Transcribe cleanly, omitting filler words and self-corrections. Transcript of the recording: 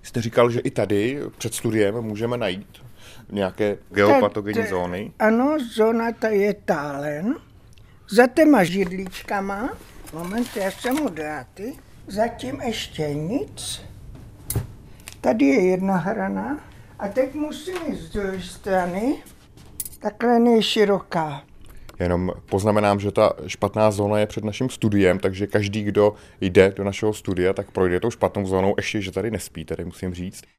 Jste říkal, že i tady před studiem můžeme najít nějaké geopatogenní zóny. Ano, zóna ta je tálen. Za těma židličkama, moment, já jsem odráty, zatím ještě nic. Tady je jedna hrana a teď musím jít z druhé strany, takhle nejširoká. Jenom poznamenám, že ta špatná zóna je před naším studiem, takže každý, kdo jde do našeho studia, tak projde tou špatnou zónou, ještě, že tady nespí, tady musím říct.